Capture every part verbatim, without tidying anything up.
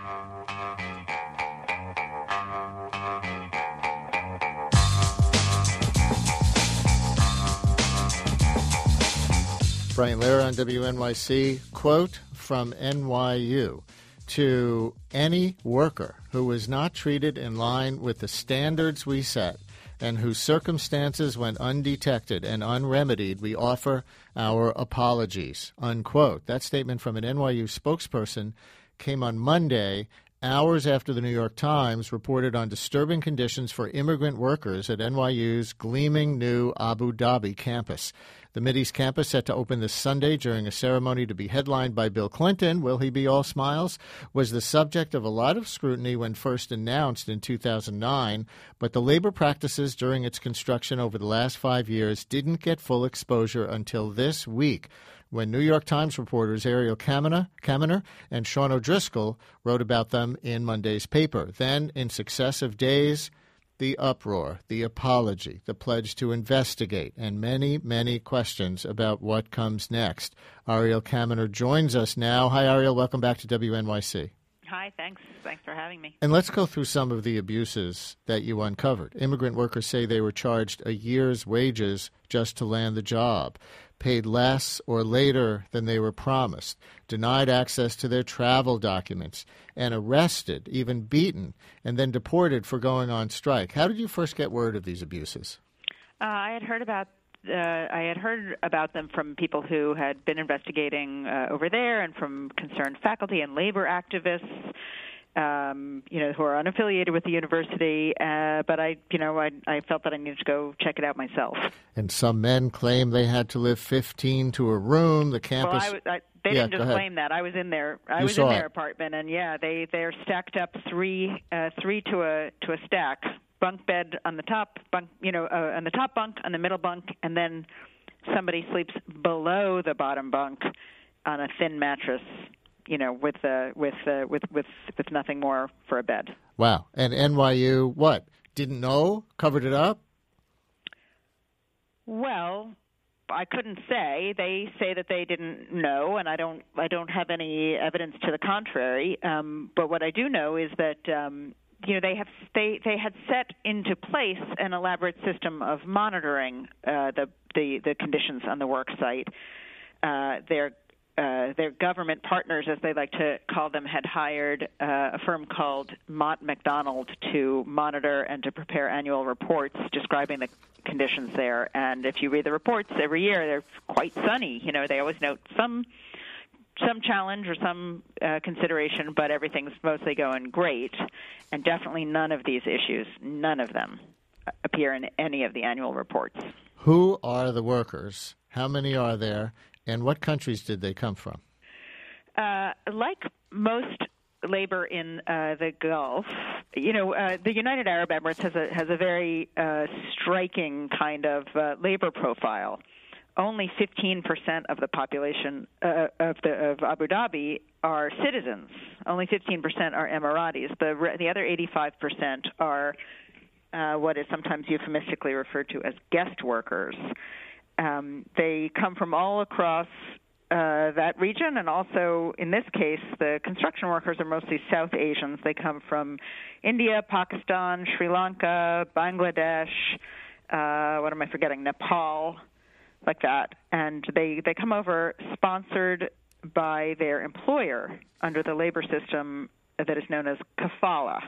Brian Lehrer on W N Y C. Quote from N Y U: to any worker who was not treated in line with the standards we set and whose circumstances went undetected and unremedied, we offer our apologies, unquote. That statement from an N Y U spokesperson came on Monday, hours after the New York Times reported on disturbing conditions for immigrant workers at N Y U's gleaming new Abu Dhabi campus. The Mideast campus, set to open this Sunday during a ceremony to be headlined by Bill Clinton, will he be all smiles, was the subject of a lot of scrutiny when first announced in two thousand nine, but the labor practices during its construction over the last five years didn't get full exposure until this week, when New York Times reporters Ariel Kaminer, Kaminer and Sean O'Driscoll wrote about them in Monday's paper. Then, in successive days, the uproar, the apology, the pledge to investigate, and many, many questions about what comes next. Ariel Kaminer joins us now. Hi, Ariel. Welcome back to W N Y C. Hi, thanks. Thanks for having me. And let's go through some of the abuses that you uncovered. Immigrant workers say they were charged a year's wages just to land the job, paid less or later than they were promised, denied access to their travel documents, and arrested, even beaten, and then deported for going on strike. How did you first get word of these abuses? Uh, I had heard about uh, I had heard about them from people who had been investigating uh, over there, and from concerned faculty and labor activists, um, you know, who are unaffiliated with the university. Uh, but I, you know, I, I felt that I needed to go check it out myself. And some men claim they had to live fifteen to a room. The campus. Well, I, I, they yeah, didn't just claim that. I was in their. I you was saw in their it. apartment, and yeah, they they're stacked up three uh, three to a to a stack. Bunk bed on the top bunk, you know, uh, on the top bunk, on the middle bunk, and then somebody sleeps below the bottom bunk on a thin mattress, you know, with uh, with uh, with with with nothing more for a bed. Wow. And N Y U, what? Didn't know? Covered it up? Well, I couldn't say. They say that they didn't know, and I don't. I don't have any evidence to the contrary. Um, but what I do know is that. Um, You know, they have they, they had set into place an elaborate system of monitoring uh, the, the the conditions on the work site. Uh, their uh, their government partners, as they like to call them, had hired uh, a firm called Mott MacDonald to monitor and to prepare annual reports describing the conditions there. And if you read the reports every year, they're quite sunny. You know, they always note some. some challenge or some uh, consideration, but everything's mostly going great. And definitely none of these issues, none of them, appear in any of the annual reports. Who are the workers? How many are there? And what countries did they come from? Uh, like most labor in uh, the Gulf, you know, uh, the United Arab Emirates has a, has a very uh, striking kind of uh, labor profile. Only fifteen percent of the population uh, of, the, of Abu Dhabi are citizens. Only fifteen percent are Emiratis. The, the other eighty-five percent are uh, what is sometimes euphemistically referred to as guest workers. Um, they come from all across uh, that region, and also, in this case, the construction workers are mostly South Asians. They come from India, Pakistan, Sri Lanka, Bangladesh, uh, what am I forgetting, Nepal, like that, and they, they come over sponsored by their employer under the labor system that is known as kafala.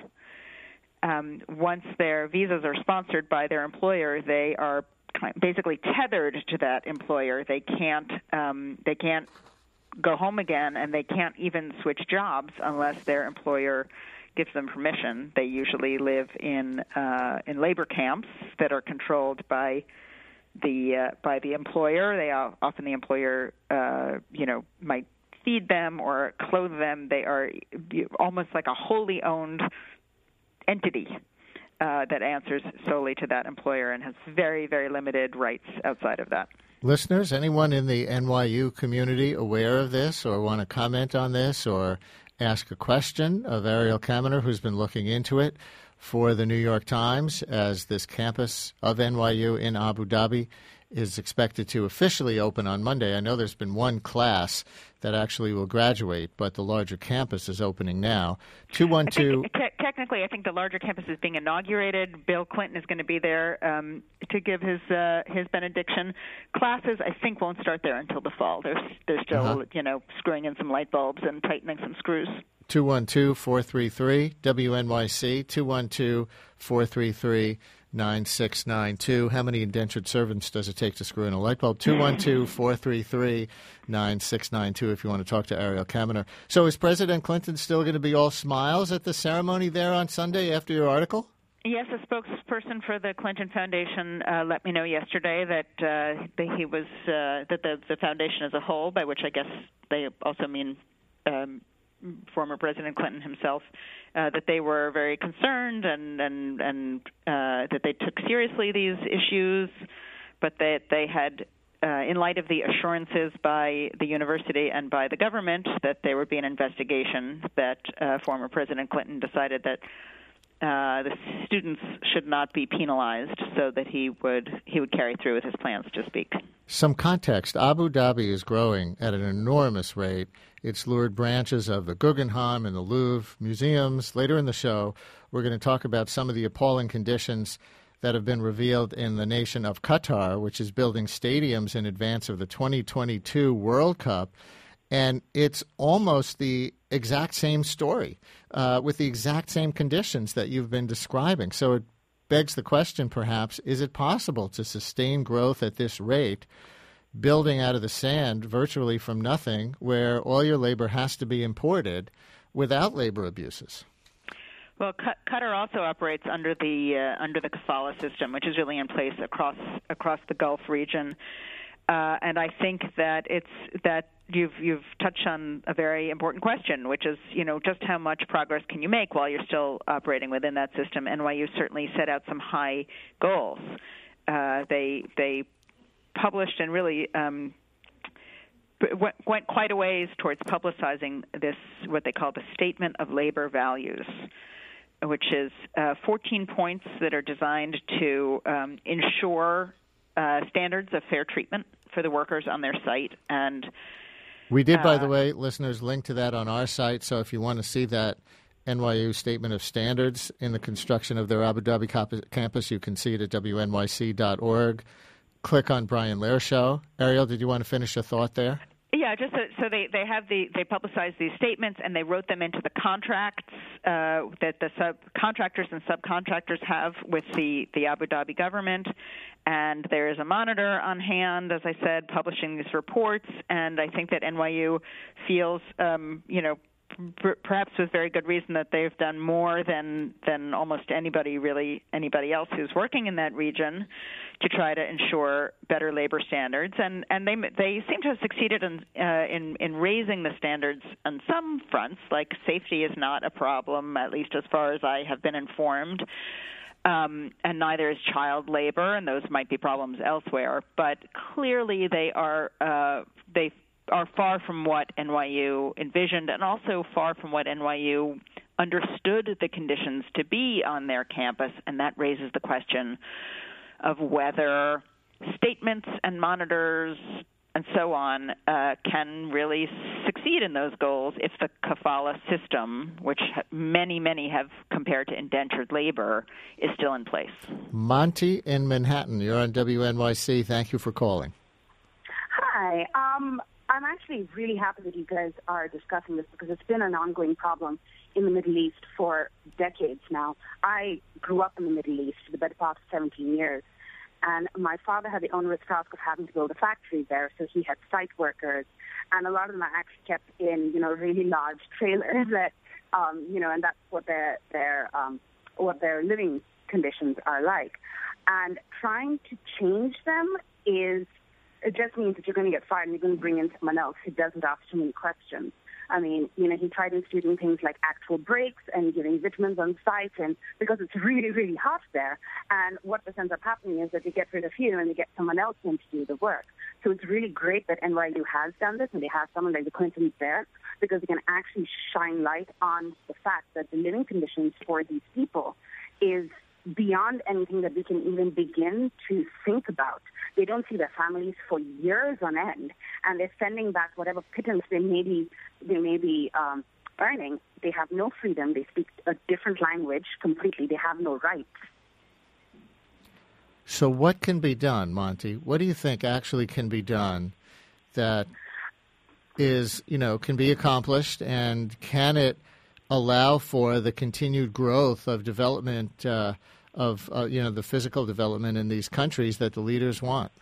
Um, once their visas are sponsored by their employer, they are basically tethered to that employer. They can't um, they can't go home again, and they can't even switch jobs unless their employer gives them permission. They usually live in uh, in labor camps that are controlled by the uh, by the employer. They are, often the employer, uh, you know, might feed them or clothe them. They are almost like a wholly owned entity uh, that answers solely to that employer and has very, very limited rights outside of that. Listeners, anyone in the N Y U community aware of this or want to comment on this or ask a question of Ariel Kaminer, who's been looking into it for the New York Times as this campus of N Y U in Abu Dhabi is expected to officially open on Monday. I know there's been one class that actually will graduate, but the larger campus is opening now. two one two I think, te- technically, I think the larger campus is being inaugurated. Bill Clinton is going to be there um, to give his uh, his benediction. Classes, I think, won't start there until the fall. They're, they're still, uh-huh. you know, screwing in some light bulbs and tightening some screws. two one two, four three three, W N Y C, two one two, four three three, nine six nine two. How many indentured servants does it take to screw in a light bulb? two one two, four three three, nine six nine two if you want to talk to Ariel Kaminer. So is President Clinton still going to be all smiles at the ceremony there on Sunday after your article? Yes, a spokesperson for the Clinton Foundation uh, let me know yesterday that, uh, that he was uh, that the, the foundation as a whole, by which I guess they also mean um, former President Clinton himself, uh, that they were very concerned and and and uh, that they took seriously these issues, but that they had, uh, in light of the assurances by the university and by the government that there would be an investigation, that uh, former President Clinton decided that uh, the students should not be penalized, so that he would he would carry through with his plans to speak. Some context. Abu Dhabi is growing at an enormous rate. It's lured branches of the Guggenheim and the Louvre museums. Later in the show, we're going to talk about some of the appalling conditions that have been revealed in the nation of Qatar, which is building stadiums in advance of the twenty twenty-two World Cup. And it's almost the exact same story uh, with the exact same conditions that you've been describing. So it begs the question, perhaps, is it possible to sustain growth at this rate, building out of the sand virtually from nothing, where all your labor has to be imported without labor abuses? Well, Qatar also operates under the uh, under the kafala system, which is really in place across across the Gulf region. Uh, and I think that it's that you've you've touched on a very important question, which is, you know, just how much progress can you make while you're still operating within that system? N Y U certainly set out some high goals. Uh, they they published and really um, went, went quite a ways towards publicizing this, what they call the Statement of Labor Values, which is uh, fourteen points that are designed to um, ensure uh, standards of fair treatment for the workers on their site. And we did, by uh, the way, listeners, link to that on our site. So if you want to see that N Y U Statement of Standards in the construction of their Abu Dhabi campus, you can see it at W N Y C dot org. Click on Brian Lehrer Show. Ariel, did you want to finish a thought there? Yeah, just so, so they, they have the they publicized these statements and they wrote them into the contracts uh, that the subcontractors and subcontractors have with the, the Abu Dhabi government. And there is a monitor on hand, as I said, publishing these reports. And I think that N Y U feels, um, you know, p- perhaps with very good reason, that they've done more than than almost anybody really anybody else who's working in that region to try to ensure better labor standards, and and they they seem to have succeeded in uh, in in raising the standards on some fronts. Like safety is not a problem, at least as far as I have been informed, um, and neither is child labor, and those might be problems elsewhere. But clearly, they are uh, they are far from what N Y U envisioned, and also far from what N Y U understood the conditions to be on their campus, and that raises the question of whether statements and monitors and so on uh, can really succeed in those goals if the kafala system, which many, many have compared to indentured labor, is still in place. Monty in Manhattan, you're on W N Y C. Thank you for calling. Hi. Um, I'm actually really happy that you guys are discussing this because it's been an ongoing problem in the Middle East for decades now. I grew up in the Middle East for the better part of seventeen years, and my father had the onerous task of having to build a factory there, so he had site workers, and a lot of them are actually kept in, you know, really large trailers that, um, you know, and that's what their their um, what their living conditions are like. And trying to change them is, it just means that you're going to get fired and you're going to bring in someone else who doesn't ask too many questions. I mean, you know, he tried instituting things like actual breaks and giving vitamins on site, and because it's really, really hot there. And what this ends up happening is that they get rid of you and they get someone else in to do the work. So it's really great that N Y U has done this and they have someone like the Clintons there, because they can actually shine light on the fact that the living conditions for these people is beyond anything that we can even begin to think about. They don't see their families for years on end, and they're sending back whatever pittance they may be, they may be um, earning. They have no freedom. They speak a different language completely. They have no rights. So what can be done, Monty? What do you think actually can be done that is, you know, can be accomplished, and can it allow for the continued growth of development uh, of, uh, you know, the physical development in these countries that the leaders want?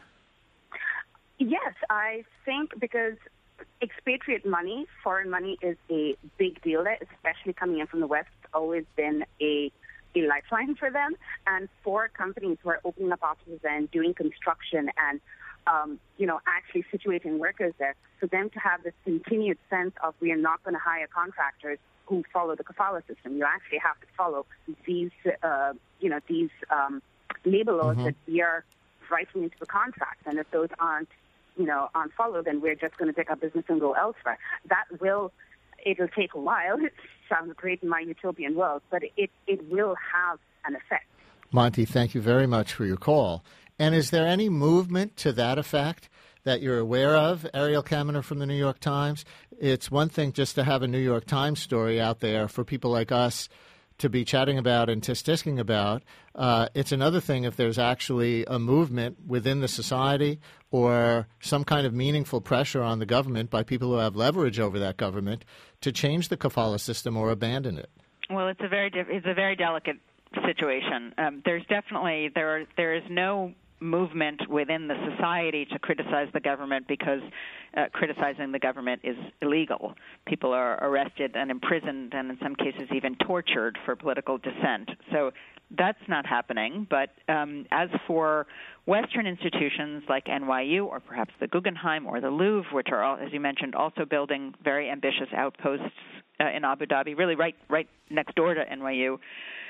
Yes, I think because expatriate money, foreign money, is a big deal there, especially coming in from the West. It's always been a a lifeline for them. And for companies who are opening up offices and doing construction and, um, you know, actually situating workers there, for them to have this continued sense of we are not going to hire contractors who follow the kafala system. You actually have to follow these, uh, you know, these um, labor laws mm-hmm. that we are writing into the contract. And if those aren't, you know, aren't followed, then we're just going to take our business and go elsewhere. That will, it'll take a while. It sounds great in my utopian world, but it, it will have an effect. Monty, thank you very much for your call. And is there any movement to that effect that you're aware of? Ariel Kaminer from the New York Times. It's one thing just to have a New York Times story out there for people like us to be chatting about and tistisking about. Uh, it's another thing if there's actually a movement within the society or some kind of meaningful pressure on the government by people who have leverage over that government to change the kafala system or abandon it. Well, it's a very diff- it's a very delicate situation. Um, there's definitely there are, there is no movement within the society to criticize the government because uh, criticizing the government is illegal. People are arrested and imprisoned and in some cases even tortured for political dissent. So that's not happening. But um, as for Western institutions like N Y U or perhaps the Guggenheim or the Louvre, which are, all, as you mentioned, also building very ambitious outposts uh, in Abu Dhabi, really right right next door to N Y U,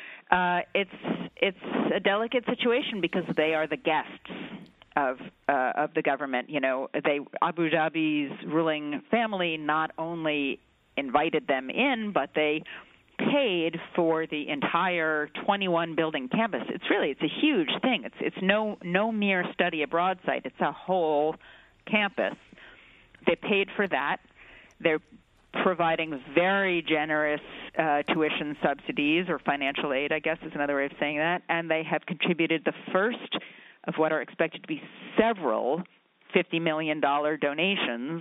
Uh, it's it's a delicate situation because they are the guests of uh, of the government. You know, they Abu Dhabi's ruling family not only invited them in, but they paid for the entire twenty-one building campus. It's really it's a huge thing. It's it's no no mere study abroad site. It's a whole campus. They paid for that. They're providing very generous uh, tuition subsidies or financial aid, I guess is another way of saying that, and they have contributed the first of what are expected to be several fifty million dollars donations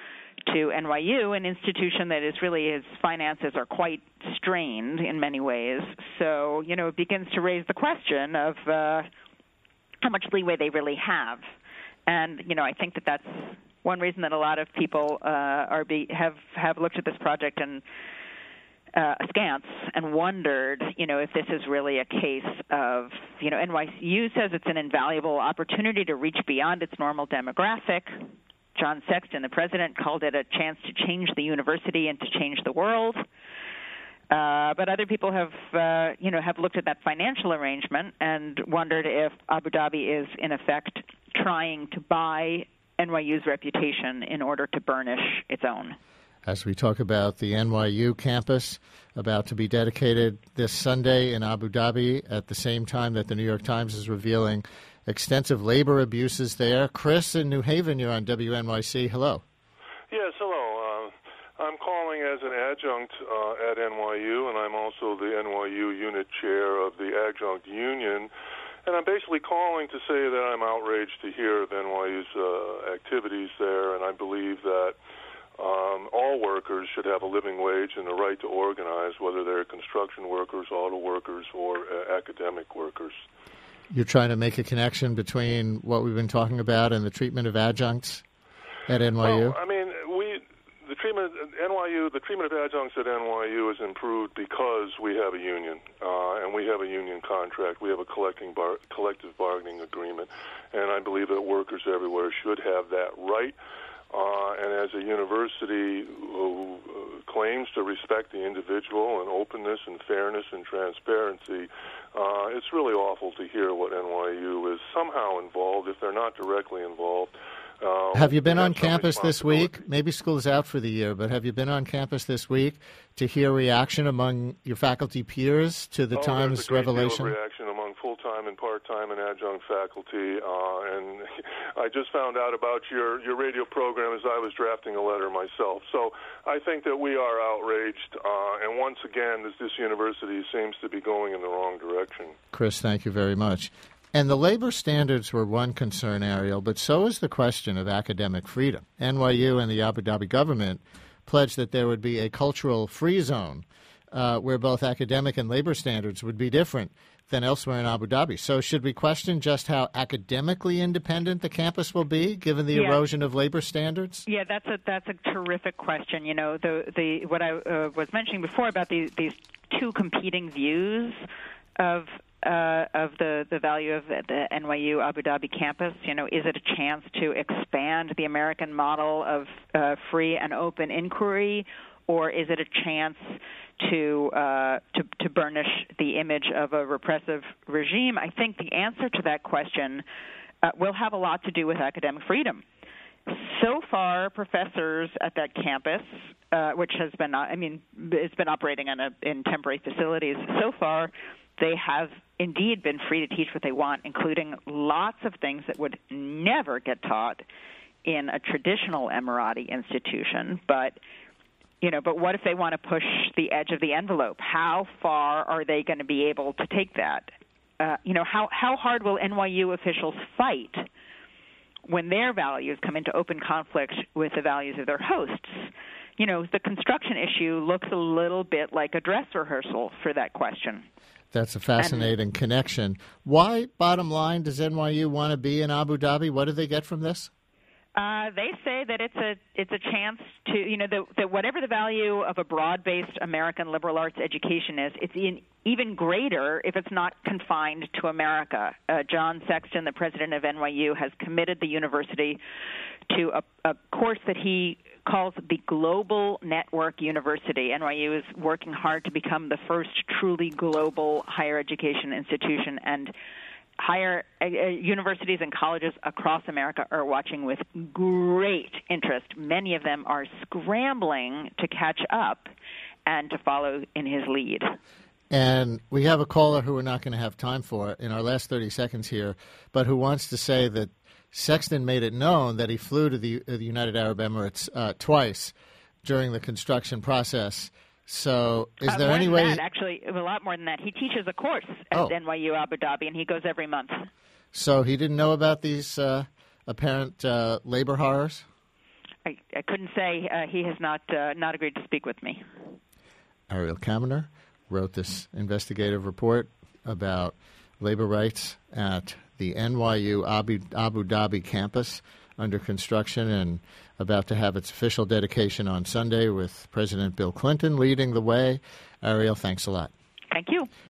to N Y U, an institution that is really, its finances are quite strained in many ways. So, you know, it begins to raise the question of uh, how much leeway they really have. And, you know, I think that that's one reason that a lot of people uh, are be, have have looked at this project and uh, askance and wondered, you know, if this is really a case of, you know, N Y U says it's an invaluable opportunity to reach beyond its normal demographic. John Sexton, the president, called it a chance to change the university and to change the world. Uh, but other people have, uh, you know, have looked at that financial arrangement and wondered if Abu Dhabi is, in effect, trying to buy N Y U's reputation in order to burnish its own. As we talk about the N Y U campus about to be dedicated this Sunday in Abu Dhabi at the same time that the New York Times is revealing extensive labor abuses there. Chris in New Haven, you're on W N Y C. Hello. Yes, hello. Uh, I'm calling as an adjunct uh, at N Y U, and I'm also the N Y U unit chair of the Adjunct Union. And I'm basically calling to say that I'm outraged to hear of N Y U's uh, activities there, and I believe that um, all workers should have a living wage and the right to organize, whether they're construction workers, auto workers, or uh, academic workers. You're trying to make a connection between what we've been talking about and the treatment of adjuncts at N Y U? Well, I mean, we the treatment at N Y U, the treatment of adjuncts at N Y U is improved because we have a union, uh, and we have a union contract. We have a collecting bar, collective bargaining agreement, and I believe that workers everywhere should have that right. Uh, and as a university who uh, claims to respect the individual and openness and fairness and transparency, uh, it's really awful to hear what N Y U is somehow involved, if they're not directly involved. Uh, have you been on campus this week? Maybe school is out for the year, but have you been on campus this week to hear reaction among your faculty peers to the oh, Times revelation? Deal of reaction among and part-time and adjunct faculty, uh, and I just found out about your, your radio program as I was drafting a letter myself. So I think that we are outraged, uh, and once again, this, this university seems to be going in the wrong direction. Chris, thank you very much. And the labor standards were one concern, Ariel, but so is the question of academic freedom. N Y U and the Abu Dhabi government pledged that there would be a cultural free zone uh, where both academic and labor standards would be different than elsewhere in Abu Dhabi. So should we question just how academically independent the campus will be, given the yeah. erosion of labor standards? Yeah, that's a that's a terrific question. You know, the the what I uh, was mentioning before about these these two competing views of uh, of the, the value of the N Y U Abu Dhabi campus. You know, is it a chance to expand the American model of uh, free and open inquiry, or is it a chance to, uh, to to burnish the image of a repressive regime? I think the answer to that question uh, will have a lot to do with academic freedom. So far, professors at that campus, uh, which has been, I mean, it's been operating in, a, in temporary facilities, so far they have indeed been free to teach what they want, including lots of things that would never get taught in a traditional Emirati institution. But, you know, but what if they want to push the edge of the envelope? How far are they going to be able to take that? Uh, you know, how, how hard will N Y U officials fight when their values come into open conflict with the values of their hosts? You know, the construction issue looks a little bit like a dress rehearsal for that question. That's a fascinating and, connection. Why, bottom line, does N Y U want to be in Abu Dhabi? What do they get from this? Uh, they say that it's a it's a chance to, you know, that, that whatever the value of a broad-based American liberal arts education is, it's in, even greater if it's not confined to America. Uh, John Sexton, the president of N Y U, has committed the university to a, a course that he calls the Global Network University. N Y U is working hard to become the first truly global higher education institution, and higher uh, universities and colleges across America are watching with great interest. Many of them are scrambling to catch up and to follow in his lead. And we have a caller who we're not going to have time for in our last thirty seconds here, but who wants to say that Sexton made it known that he flew to the, uh, the United Arab Emirates uh, twice during the construction process. So is uh, there more any than way... That, actually, a lot more than that. He teaches a course at oh. N Y U Abu Dhabi, and he goes every month. So he didn't know about these uh, apparent uh, labor horrors? I, I couldn't say. Uh, he has not uh, not agreed to speak with me. Ariel Kaminer wrote this investigative report about labor rights at the N Y U Abu, Abu Dhabi campus under construction and about to have its official dedication on Sunday with President Bill Clinton leading the way. Ariel, thanks a lot. Thank you.